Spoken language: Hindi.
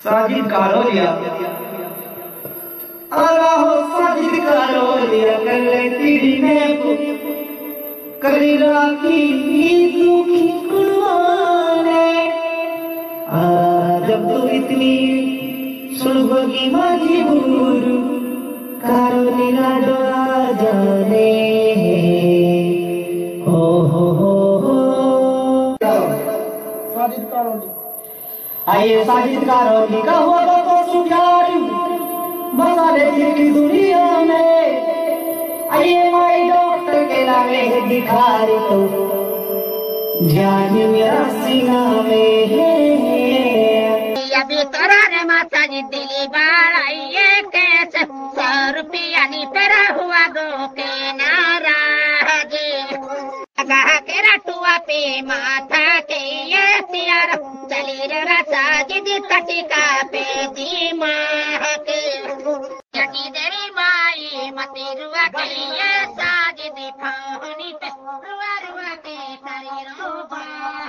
साजिद कारोलिया आहो साजिद कारोलिया कर तेरी में करी राखी दुखी कुर्बाने जब तू इतनी सुलगोगी मजबूर कारोलिया डोरा जाने हो साजिद कारोली आइए साजिद कारोली का होगा तो सुप्यारी मसाले की दुनिया में आइए माई डॉक्टर के लावे दिखारी तो जान मेरा सीना में है अभी तोरा ने माता जी दिली बाड़ाइए कैसे 100 रुपया नी तेरा हुआ दो के नाराजी लगा के रटुआ पे माथा के ये प्यार चली रसा जी कटिका पे दी माँ के यकी देवी माई मती रुआ के ये साजी दी फानी पे रुआ रुआ के तारी रोबा